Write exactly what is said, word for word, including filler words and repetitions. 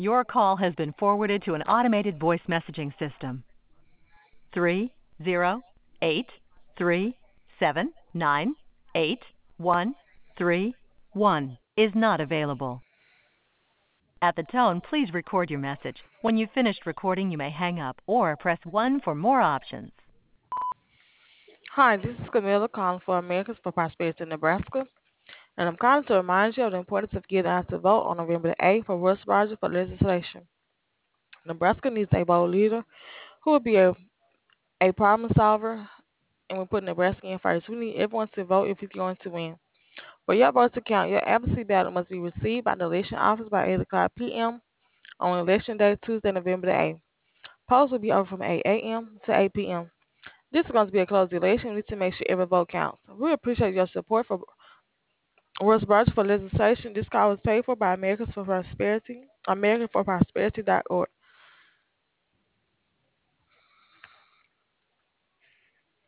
Your call has been forwarded to an automated voice messaging system. Three zero eight three seven nine eight one three one is not available. At the tone, please record your message. When you've finished recording, you may hang up or press one for more options. Hi, this is Camilla calling for Americans for Prosperity in Nebraska, and I'm calling to remind you of the importance of getting out to vote on November the eighth for Russ Rogers for legislation. Nebraska needs a bold leader who will be a, a problem solver, and we put Nebraska in first. We need everyone to vote if he's going to win. For your vote to count, your absentee ballot must be received by the election office by eight o'clock p m on election day, Tuesday, November the eighth. Polls will be open from eight a m to eight p m This is going to be a closed election. We need to make sure every vote counts. We appreciate your support for Russ Rogers for legislation. This call was paid for by Americans for Prosperity, American for Prosperity dot org.